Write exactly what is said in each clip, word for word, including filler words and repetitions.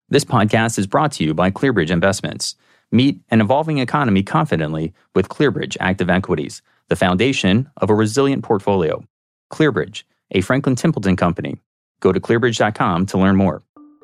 This podcast is brought to you by ClearBridge Investments. Meet an evolving economy confidently with ClearBridge Active Equities, the foundation of a resilient portfolio. ClearBridge, a Franklin Templeton company. Go to clearbridge dot com to learn more.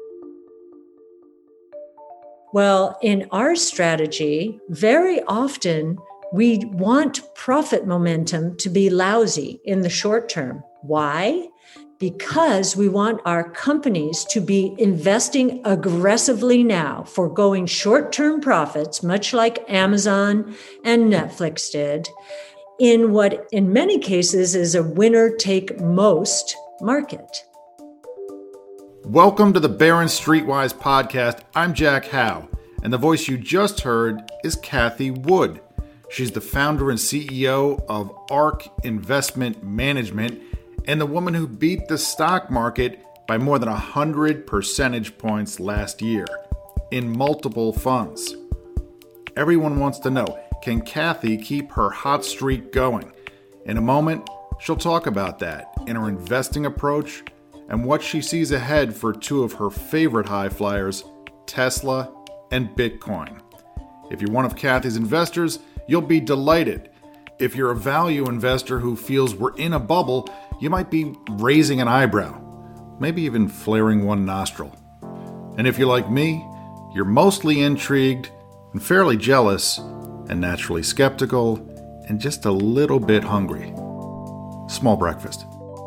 Well, in our strategy, very often we want profit momentum to be lousy in the short term. Why? Because we want our companies to be investing aggressively now, foregoing short-term profits, much like Amazon and Netflix did, in what in many cases is a winner-take-most market. Welcome to the Barron Streetwise podcast. I'm Jack Howe, and the voice you just heard is Cathie Wood. She's the founder and C E O of ARK Investment Management, and the woman who beat the stock market by more than one hundred percentage points last year in multiple funds. Everyone wants to know, can Cathie keep her hot streak going? In a moment, she'll talk about that in her investing approach and what she sees ahead for two of her favorite high flyers, Tesla and Bitcoin. If you're one of Cathie's investors, you'll be delighted. If you're a value investor who feels we're in a bubble, you might be raising an eyebrow, maybe even flaring one nostril. And if you're like me, you're mostly intrigued and fairly jealous and naturally skeptical and just a little bit hungry. Small breakfast.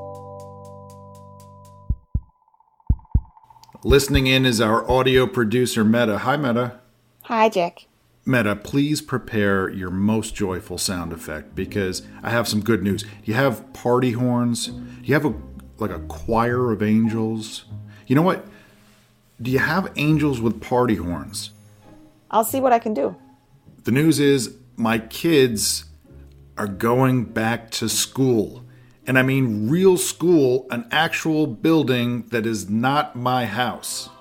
Listening in is our audio producer, Meta. Hi, Meta. Hi, Jack. Meta, please prepare your most joyful sound effect because I have some good news. Do you have party horns? Do you have a like a choir of angels? You know what? Do you have angels with party horns? I'll see what I can do. The news is my kids are going back to school. And I mean real school, an actual building that is not my house.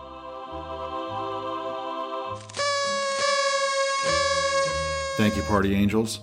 Thank you, party angels.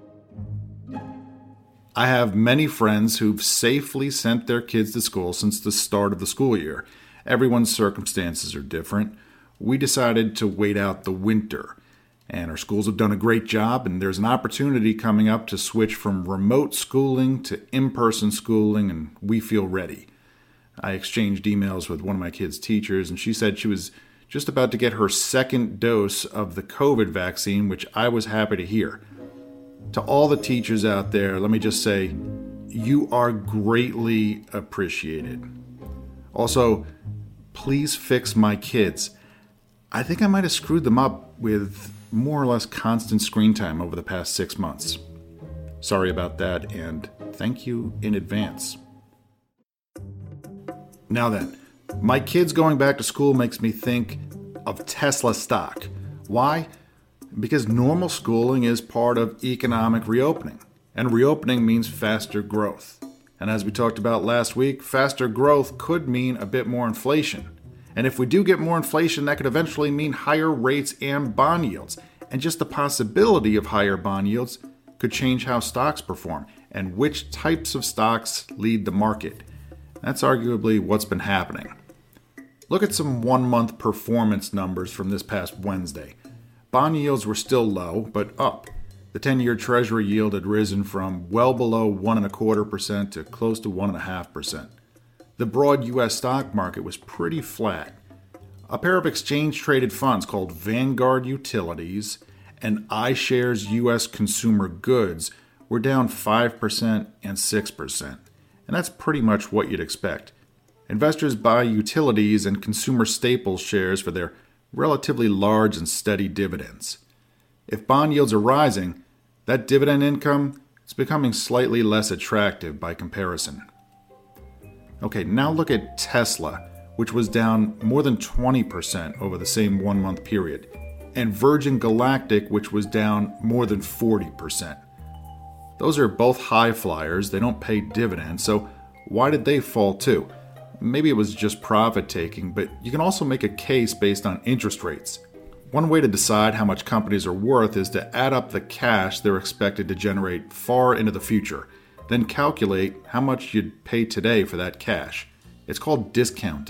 I have many friends who've safely sent their kids to school since the start of the school year. Everyone's circumstances are different. We decided to wait out the winter, and our schools have done a great job, and there's an opportunity coming up to switch from remote schooling to in-person schooling, and we feel ready. I exchanged emails with one of my kids' teachers, and she said she was just about to get her second dose of the COVID vaccine, which I was happy to hear. To all the teachers out there, let me just say, you are greatly appreciated. Also, please fix my kids. I think I might have screwed them up with more or less constant screen time over the past six months. Sorry about that, and thank you in advance. Now then, my kids going back to school makes me think of Tesla stock. Why? Because normal schooling is part of economic reopening, and reopening means faster growth. And as we talked about last week, faster growth could mean a bit more inflation. And if we do get more inflation, that could eventually mean higher rates and bond yields. And just the possibility of higher bond yields could change how stocks perform and which types of stocks lead the market. That's arguably what's been happening. Look at some one-month performance numbers from this past Wednesday. Bond yields were still low, but up. The ten-year Treasury yield had risen from well below one and a quarter percent to close to one and a half percent. The broad U S stock market was pretty flat. A pair of exchange-traded funds called Vanguard Utilities and iShares U S Consumer Goods were down five percent and six percent. And that's pretty much what you'd expect. Investors buy utilities and consumer staples shares for their relatively large and steady dividends. If bond yields are rising, that dividend income is becoming slightly less attractive by comparison. Okay, now look at Tesla, which was down more than twenty percent over the same one-month period, and Virgin Galactic, which was down more than forty percent. Those are both high flyers. They don't pay dividends, so why did they fall too? Maybe it was just profit taking, but you can also make a case based on interest rates. One way to decide how much companies are worth is to add up the cash they're expected to generate far into the future, then calculate how much you'd pay today for that cash. It's called discounting,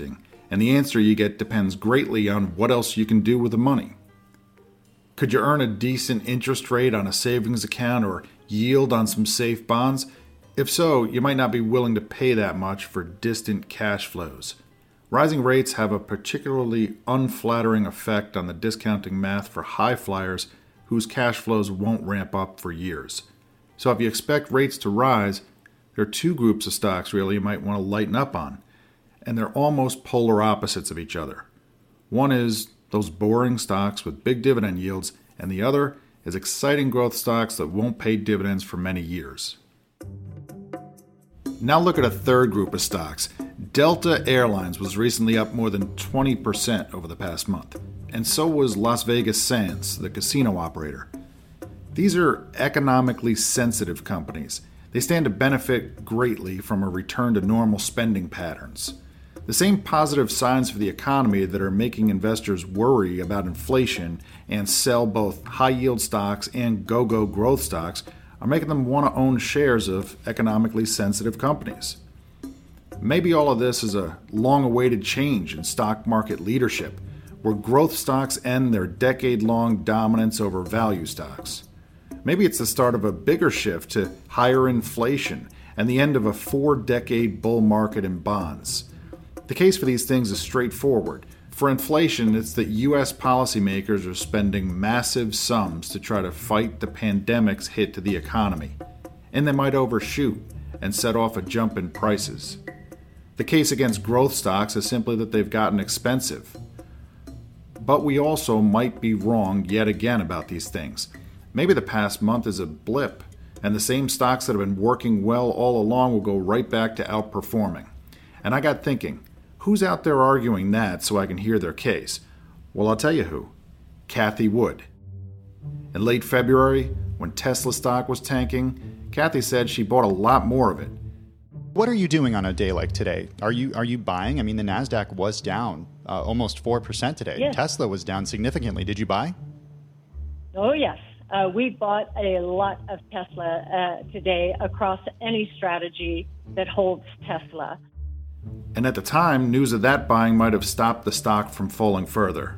and the answer you get depends greatly on what else you can do with the money. Could you earn a decent interest rate on a savings account or yield on some safe bonds? If so, you might not be willing to pay that much for distant cash flows. Rising rates have a particularly unflattering effect on the discounting math for high flyers whose cash flows won't ramp up for years. So if you expect rates to rise, there are two groups of stocks really you might want to lighten up on, and they're almost polar opposites of each other. One is those boring stocks with big dividend yields, and the other is exciting growth stocks that won't pay dividends for many years. Now look at a third group of stocks. Delta Airlines was recently up more than twenty percent over the past month, and so was Las Vegas Sands, the casino operator. These are economically sensitive companies. They stand to benefit greatly from a return to normal spending patterns. The same positive signs for the economy that are making investors worry about inflation and sell both high-yield stocks and go-go growth stocks are making them want to own shares of economically sensitive companies. Maybe all of this is a long-awaited change in stock market leadership, where growth stocks end their decade-long dominance over value stocks. Maybe it's the start of a bigger shift to higher inflation and the end of a four-decade bull market in bonds. The case for these things is straightforward. For inflation, it's that U S policymakers are spending massive sums to try to fight the pandemic's hit to the economy, and they might overshoot and set off a jump in prices. The case against growth stocks is simply that they've gotten expensive. But we also might be wrong yet again about these things. Maybe the past month is a blip, and the same stocks that have been working well all along will go right back to outperforming. And I got thinking, who's out there arguing that so I can hear their case? Well, I'll tell you who. Cathie Wood. In late February, when Tesla stock was tanking, Cathie said she bought a lot more of it. What are you doing on a day like today? Are you are you buying? I mean, the NASDAQ was down uh, almost four percent today. Yes. Tesla was down significantly. Did you buy? Oh, yes. Uh, we bought a lot of Tesla uh, today across any strategy that holds Tesla. And at the time, news of that buying might have stopped the stock from falling further.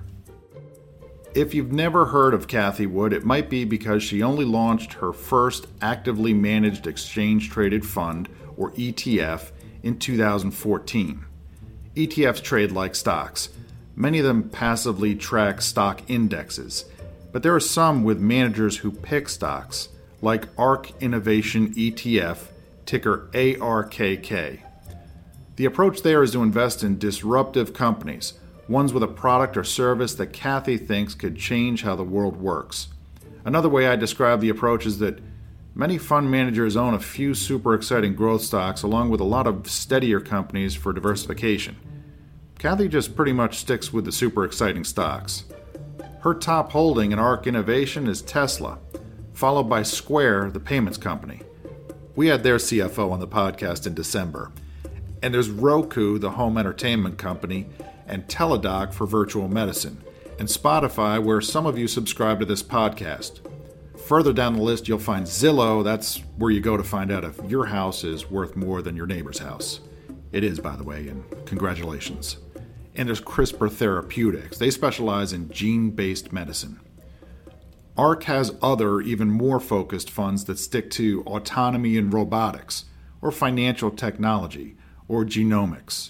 If you've never heard of Cathie Wood, it might be because she only launched her first actively managed exchange-traded fund, or E T F, in two thousand fourteen. E T Fs trade like stocks. Many of them passively track stock indexes, but there are some with managers who pick stocks, like ARK Innovation E T F, ticker A R K K. The approach there is to invest in disruptive companies, ones with a product or service that Cathie thinks could change how the world works. Another way I describe the approach is that many fund managers own a few super exciting growth stocks along with a lot of steadier companies for diversification. Cathie just pretty much sticks with the super exciting stocks. Her top holding in ARK Innovation is Tesla, followed by Square, the payments company. We had their C F O on the podcast in December. And there's Roku, the home entertainment company, and Teladoc for virtual medicine, and Spotify, where some of you subscribe to this podcast. Further down the list, you'll find Zillow. That's where you go to find out if your house is worth more than your neighbor's house. It is, by the way, and congratulations. And there's CRISPR Therapeutics. They specialize in gene-based medicine. ARK has other, even more focused funds that stick to autonomy and robotics, or financial technology, or genomics.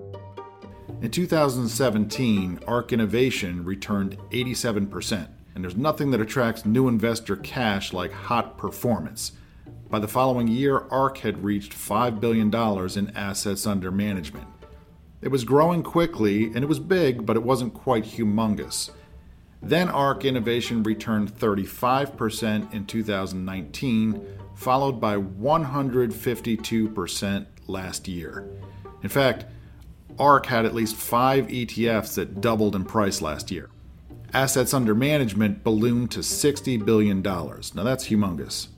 In two thousand seventeen, ARK Innovation returned eighty-seven percent, and there's nothing that attracts new investor cash like hot performance. By the following year, ARK had reached five billion dollars in assets under management. It was growing quickly, and it was big, but it wasn't quite humongous. Then ARK Innovation returned thirty-five percent in two thousand nineteen, followed by one hundred fifty-two percent last year. In fact, ARK had at least five E T Fs that doubled in price last year. Assets under management ballooned to sixty billion dollars. Now that's humongous.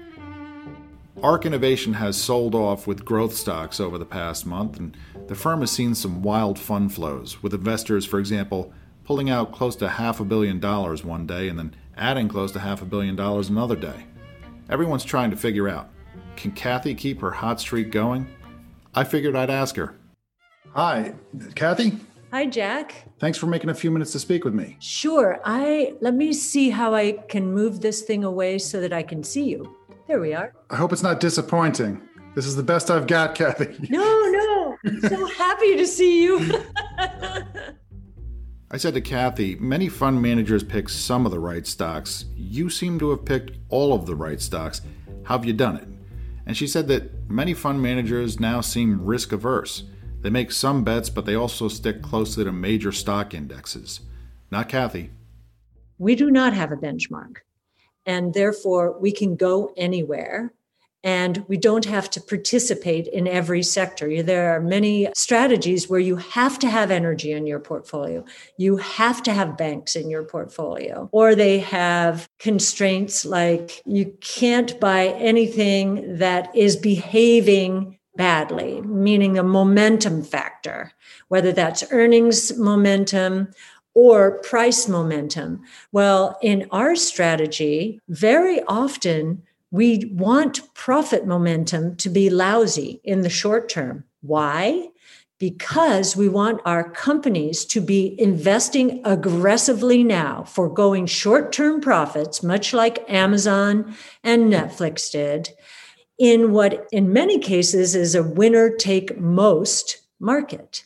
ARK Innovation has sold off with growth stocks over the past month, and the firm has seen some wild fund flows, with investors, for example, pulling out close to half a billion dollars one day and then adding close to half a billion dollars another day. Everyone's trying to figure out, can Cathie keep her hot streak going? I figured I'd ask her. Hi, Cathie? Hi, Jack. Thanks for making a few minutes to speak with me. Sure. I let me see how I can move this thing away so that I can see you. There we are. I hope it's not disappointing. This is the best I've got, Kathy. No, no. I'm so happy to see you. I said to Kathy, many fund managers pick some of the right stocks. You seem to have picked all of the right stocks. How have you done it? And she said that many fund managers now seem risk averse. They make some bets, but they also stick closely to major stock indexes. Not Kathy. We do not have a benchmark, and therefore we can go anywhere, and we don't have to participate in every sector. There are many strategies where you have to have energy in your portfolio. You have to have banks in your portfolio, or they have constraints like you can't buy anything that is behaving badly, meaning a momentum factor, whether that's earnings momentum or price momentum. Well, in our strategy, very often we want profit momentum to be lousy in the short term. Why? Because we want our companies to be investing aggressively now, foregoing short-term profits, much like Amazon and Netflix did, in what in many cases is a winner-take-most market.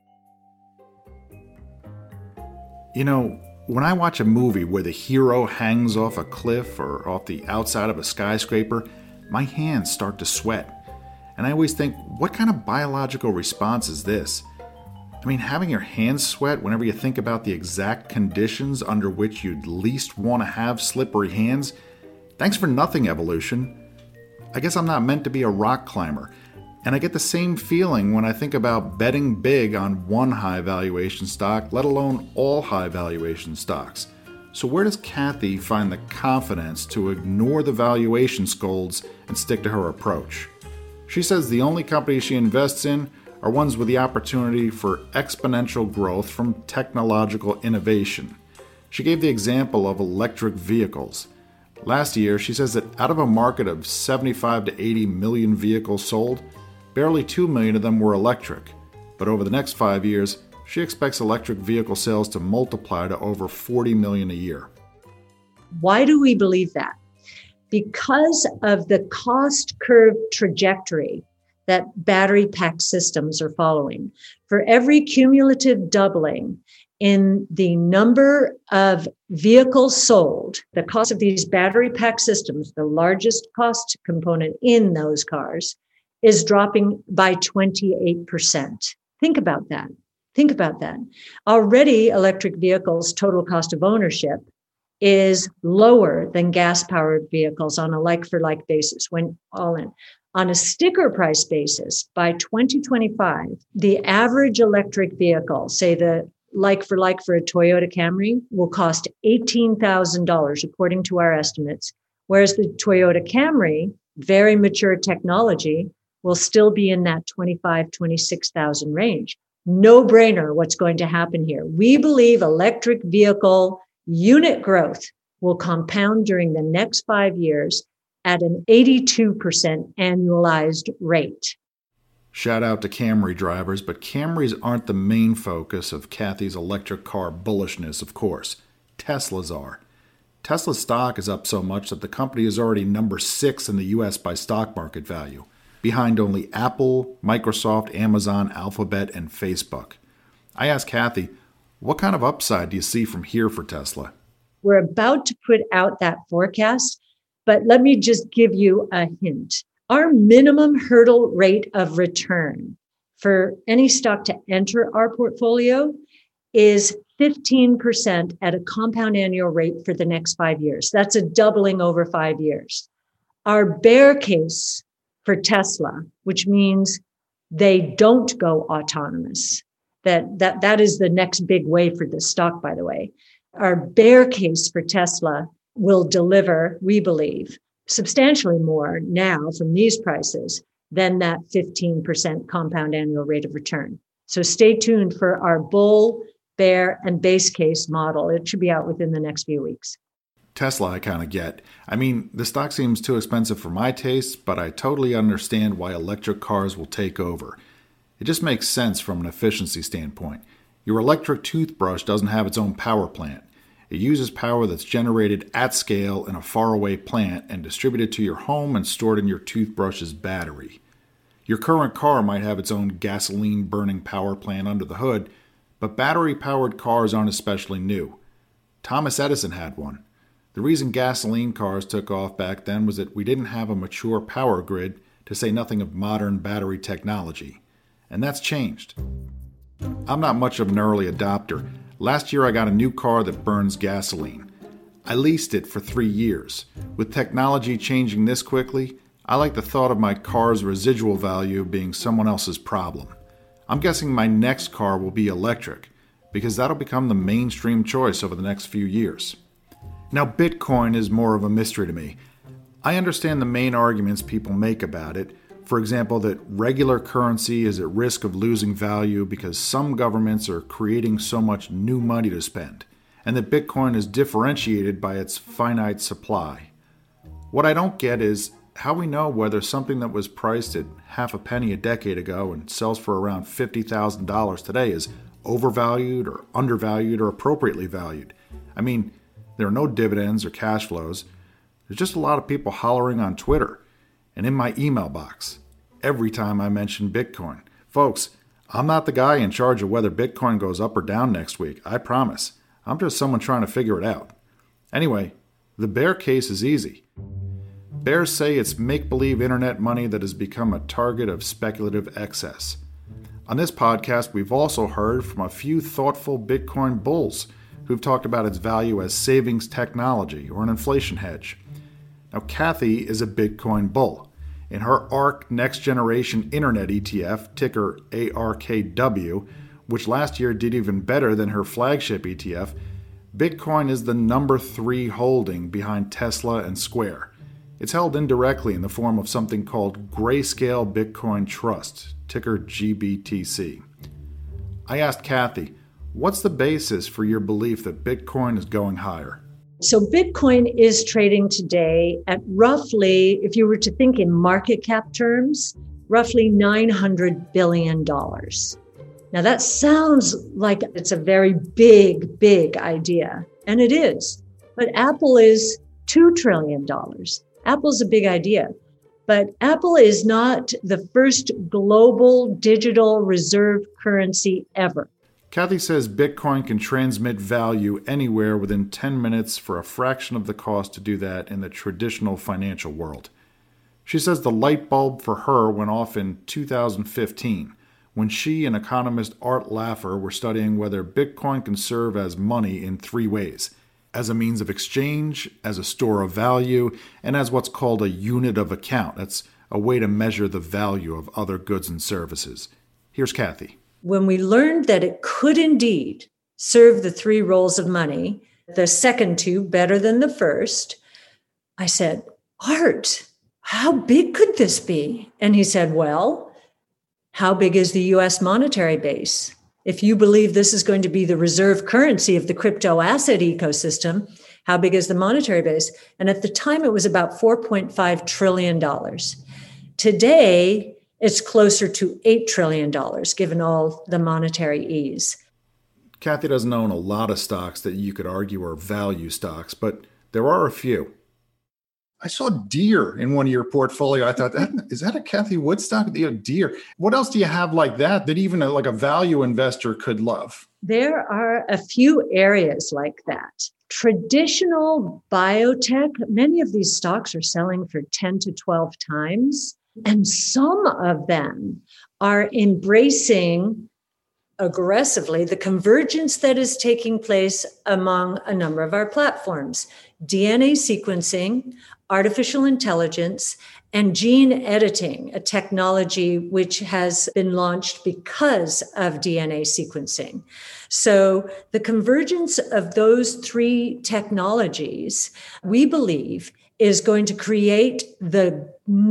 You know, when I watch a movie where the hero hangs off a cliff or off the outside of a skyscraper, my hands start to sweat. And I always think, what kind of biological response is this? I mean, having your hands sweat whenever you think about the exact conditions under which you'd least want to have slippery hands? Thanks for nothing, evolution. I guess I'm not meant to be a rock climber. And I get the same feeling when I think about betting big on one high valuation stock, let alone all high valuation stocks. So where does Kathy find the confidence to ignore the valuation scolds and stick to her approach? She says the only companies she invests in are ones with the opportunity for exponential growth from technological innovation. She gave the example of electric vehicles. Last year, she says that out of a market of seventy-five to eighty million vehicles sold, barely two million of them were electric. But over the next five years, she expects electric vehicle sales to multiply to over forty million a year. Why do we believe that? Because of the cost curve trajectory that battery pack systems are following. For every cumulative doubling in the number of vehicles sold, the cost of these battery pack systems, the largest cost component in those cars, is dropping by twenty-eight percent. Think about that. Think about that. Already, electric vehicles' total cost of ownership is lower than gas-powered vehicles on a like-for-like basis when all in. On a sticker price basis, by twenty twenty-five, the average electric vehicle, say the like-for-like for a Toyota Camry, will cost eighteen thousand dollars, according to our estimates, whereas the Toyota Camry, very mature technology, will still be in that twenty-five thousand, twenty-six thousand range. No brainer what's going to happen here. We believe electric vehicle unit growth will compound during the next five years at an eighty-two percent annualized rate. Shout out to Camry drivers, but Camrys aren't the main focus of Kathy's electric car bullishness, of course. Teslas are. Tesla stock is up so much that the company is already number six in the U S by stock market value, behind only Apple, Microsoft, Amazon, Alphabet, and Facebook. I asked Kathy, what kind of upside do you see from here for Tesla? We're about to put out that forecast, but let me just give you a hint. Our minimum hurdle rate of return for any stock to enter our portfolio is fifteen percent at a compound annual rate for the next five years. That's a doubling over five years. Our bear case for Tesla, which means they don't go autonomous, that, that, that is the next big wave for this stock, by the way. Our bear case for Tesla will deliver, we believe, substantially more now from these prices than that fifteen percent compound annual rate of return. So stay tuned for our bull, bear, and base case model. It should be out within the next few weeks. Tesla I kind of get. I mean, the stock seems too expensive for my taste, but I totally understand why electric cars will take over. It just makes sense from an efficiency standpoint. Your electric toothbrush doesn't have its own power plant. It uses power that's generated at scale in a faraway plant and distributed to your home and stored in your toothbrush's battery. Your current car might have its own gasoline-burning power plant under the hood, but battery-powered cars aren't especially new. Thomas Edison had one. The reason gasoline cars took off back then was that we didn't have a mature power grid, to say nothing of modern battery technology. And that's changed. I'm not much of an early adopter. Last year I got a new car that burns gasoline. I leased it for three years. With technology changing this quickly, I like the thought of my car's residual value being someone else's problem. I'm guessing my next car will be electric, because that'll become the mainstream choice over the next few years. Now, Bitcoin is more of a mystery to me. I understand the main arguments people make about it. For example, that regular currency is at risk of losing value because some governments are creating so much new money to spend, and that Bitcoin is differentiated by its finite supply. What I don't get is how we know whether something that was priced at half a penny a decade ago and sells for around fifty thousand dollars today is overvalued or undervalued or appropriately valued. I mean, there are no dividends or cash flows. There's just a lot of people hollering on Twitter and in my email box every time I mention Bitcoin. Folks, I'm not the guy in charge of whether Bitcoin goes up or down next week, I promise. I'm just someone trying to figure it out. Anyway, the bear case is easy. Bears say it's make-believe internet money that has become a target of speculative excess. On this podcast, we've also heard from a few thoughtful Bitcoin bulls who've talked about its value as savings technology or an inflation hedge. Now, Kathy is a Bitcoin bull. In her ARK Next Generation Internet E T F, ticker A R K W, which last year did even better than her flagship E T F, Bitcoin is the number three holding behind Tesla and Square. It's held indirectly in the form of something called Grayscale Bitcoin Trust, ticker G B T C. I asked Kathy, what's the basis for your belief that Bitcoin is going higher? So Bitcoin is trading today at roughly, if you were to think in market cap terms, roughly nine hundred billion dollars. Now that sounds like it's a very big, big idea, and it is. But Apple is two trillion dollars. Apple's a big idea, but Apple is not the first global digital reserve currency ever. Kathy says Bitcoin can transmit value anywhere within ten minutes for a fraction of the cost to do that in the traditional financial world. She says the light bulb for her went off in two thousand fifteen, when she and economist Art Laffer were studying whether Bitcoin can serve as money in three ways: as a means of exchange, as a store of value, and as what's called a unit of account. That's a way to measure the value of other goods and services. Here's Kathy. When we learned that it could indeed serve the three roles of money, the second two better than the first, I said, Art, how big could this be? And he said, well, how big is the U S monetary base? If you believe this is going to be the reserve currency of the crypto asset ecosystem, how big is the monetary base? And at the time, it was about four point five trillion dollars. Today, it's closer to eight trillion dollars, given all the monetary ease. Kathy doesn't own a lot of stocks that you could argue are value stocks, but there are a few. I saw Deere in one of your portfolio. I thought, that, is that a Kathy Wood stock? You know, Deere. What else do you have like that that even a, like a value investor could love? There are a few areas like that. Traditional biotech, many of these stocks are selling for ten to twelve times. And some of them are embracing aggressively the convergence that is taking place among a number of our platforms: D N A sequencing, artificial intelligence, and gene editing, a technology which has been launched because of D N A sequencing. So the convergence of those three technologies, we believe, is going to create the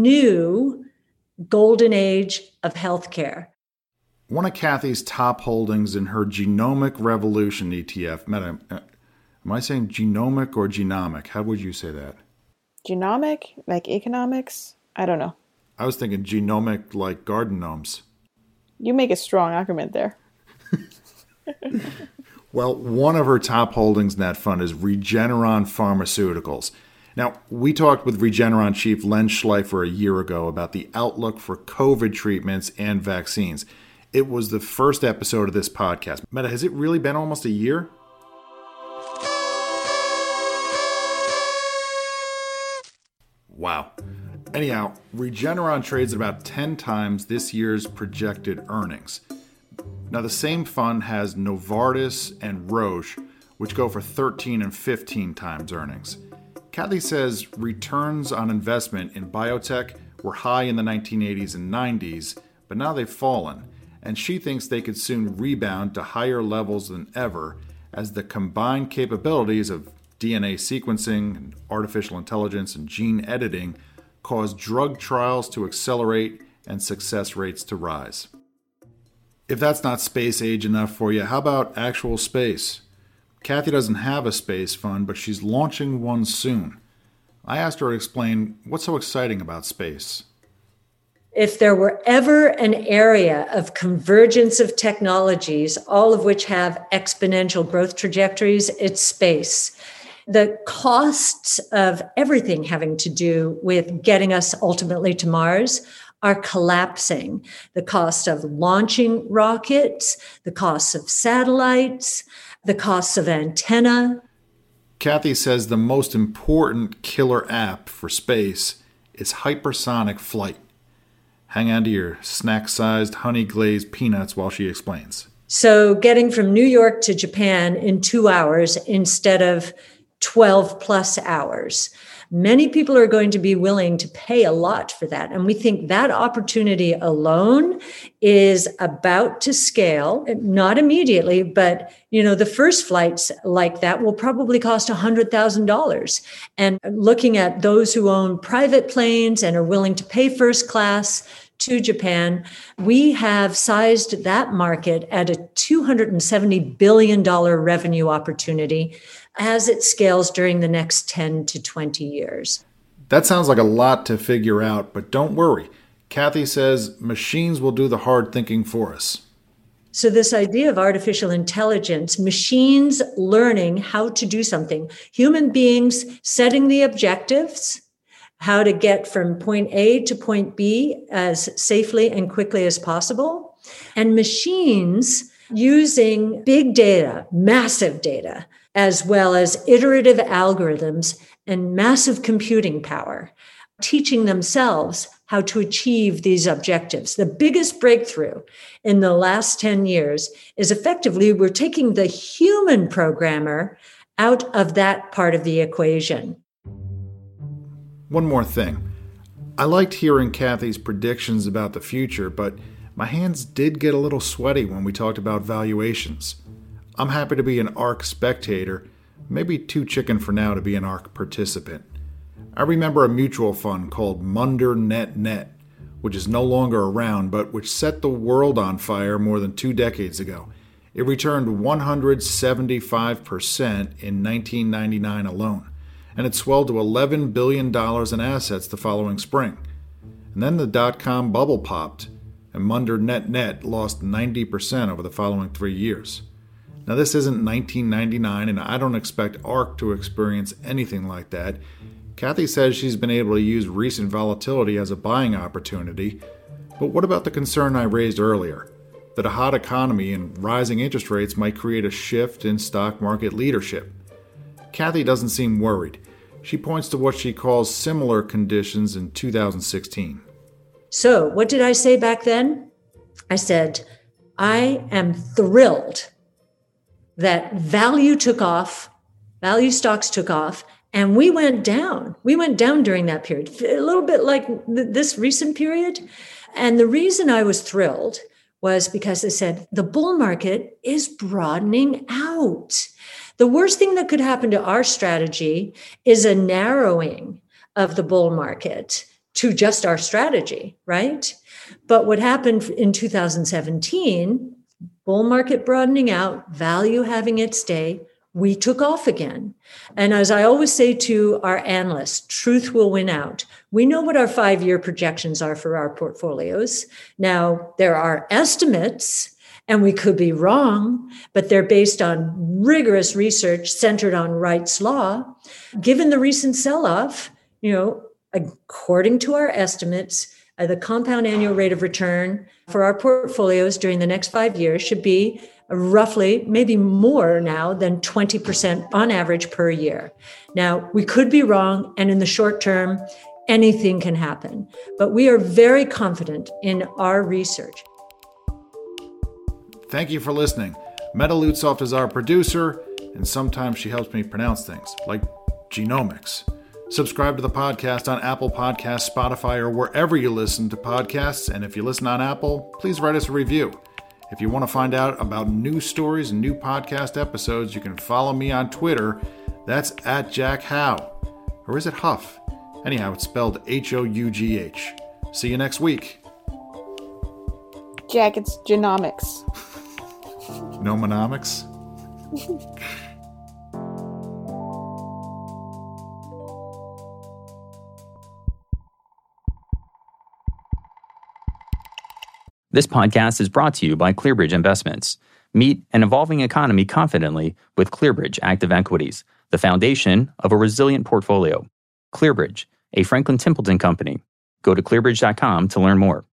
new golden age of healthcare. One of Kathy's top holdings in her Genomic Revolution E T F, am I saying genomic or genomic? How would you say that? Genomic, like economics? I don't know. I was thinking genomic like garden gnomes. You make a strong argument there. Well, one of her top holdings in that fund is Regeneron Pharmaceuticals. Now, we talked with Regeneron chief Len Schleifer a year ago about the outlook for COVID treatments and vaccines. It was the first episode of this podcast. Meta, has it really been almost a year? Wow. Anyhow, Regeneron trades at about ten times this year's projected earnings. Now, the same fund has Novartis and Roche, which go for thirteen and fifteen times earnings. Kathy says returns on investment in biotech were high in the nineteen eighties and nineties, but now they've fallen, and she thinks they could soon rebound to higher levels than ever as the combined capabilities of D N A sequencing, and artificial intelligence, and gene editing cause drug trials to accelerate and success rates to rise. If that's not space age enough for you, how about actual space? Kathy doesn't have a space fund, but she's launching one soon. I asked her to explain what's so exciting about space. If there were ever an area of convergence of technologies, all of which have exponential growth trajectories, it's space. The costs of everything having to do with getting us ultimately to Mars are collapsing. The cost of launching rockets, the costs of satellites, the costs of antenna. Kathy says the most important killer app for space is hypersonic flight. Hang on to your snack-sized honey-glazed peanuts while she explains. So getting from New York to Japan in two hours instead of twelve plus hours. Many people are going to be willing to pay a lot for that. And we think that opportunity alone is about to scale, not immediately, but you know, the first flights like that will probably cost one hundred thousand dollars. And looking at those who own private planes and are willing to pay first class to Japan, we have sized that market at a two hundred seventy billion dollars revenue opportunity as it scales during the next ten to twenty years. That sounds like a lot to figure out, but don't worry. Kathy says machines will do the hard thinking for us. So this idea of artificial intelligence, machines learning how to do something, human beings setting the objectives, how to get from point A to point B as safely and quickly as possible, and machines using big data, massive data, as well as iterative algorithms and massive computing power, teaching themselves how to achieve these objectives. The biggest breakthrough in the last ten years is effectively we're taking the human programmer out of that part of the equation. One more thing. I liked hearing Kathy's predictions about the future, but my hands did get a little sweaty when we talked about valuations. I'm happy to be an ARK spectator, maybe too chicken for now to be an ARK participant. I remember a mutual fund called Munder Net Net, which is no longer around, but which set the world on fire more than two decades ago. It returned one hundred seventy-five percent in nineteen ninety-nine alone, and it swelled to eleven billion dollars in assets the following spring. And then the dot-com bubble popped, and Munder Net Net lost ninety percent over the following three years. Now, this isn't nineteen ninety-nine, and I don't expect ARK to experience anything like that. Kathy says she's been able to use recent volatility as a buying opportunity, but what about the concern I raised earlier, that a hot economy and rising interest rates might create a shift in stock market leadership? Kathy doesn't seem worried. She points to what she calls similar conditions in two thousand sixteen. So, what did I say back then? I said, I am thrilled that value took off, value stocks took off, and we went down. We went down during that period, a little bit like th- this recent period. And the reason I was thrilled was because I said, the bull market is broadening out. The worst thing that could happen to our strategy is a narrowing of the bull market to just our strategy, right? But what happened in two thousand seventeen, bull market broadening out, value having its day, we took off again. And as I always say to our analysts, truth will win out. We know what our five-year projections are for our portfolios. Now, there are estimates, And we could be wrong, but they're based on rigorous research centered on Wright's law. Given the recent sell-off, you know, according to our estimates, uh, the compound annual rate of return for our portfolios during the next five years should be roughly, maybe more now than twenty percent on average per year. Now, we could be wrong, and in the short term, anything can happen. But we are very confident in our research. Thank you for listening. Meta Lutsoft is our producer, and sometimes she helps me pronounce things, like genomics. Subscribe to the podcast on Apple Podcasts, Spotify, or wherever you listen to podcasts. And if you listen on Apple, please write us a review. If you want to find out about new stories and new podcast episodes, you can follow me on Twitter. That's at Jack Hough. Or is it Huff? Anyhow, it's spelled H O U G H. See you next week. Jack, it's genomics. Nomonomics? This podcast is brought to you by ClearBridge Investments. Meet an evolving economy confidently with ClearBridge Active Equities, the foundation of a resilient portfolio. ClearBridge, a Franklin Templeton company. Go to clearbridge dot com to learn more.